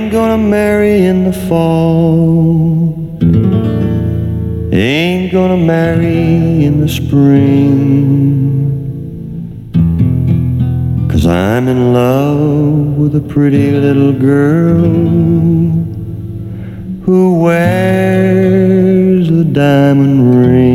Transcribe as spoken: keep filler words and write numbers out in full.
Ain't gonna marry in the fall. Ain't gonna marry in the spring. 'Cause I'm in love with a pretty little girl who wears a diamond ring.